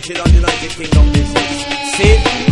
original United Kingdom business. See?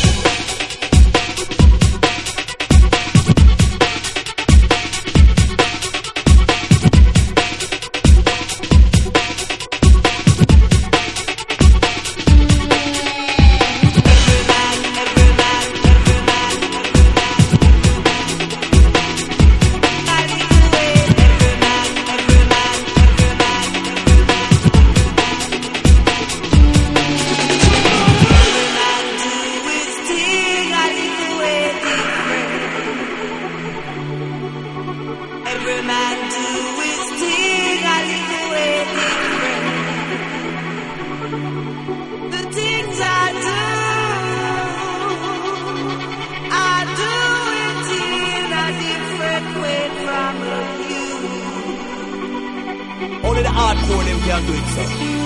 Every man do his thing, I live away different. The things I do it in a different way from you. Only the hardcore them can do it, sir.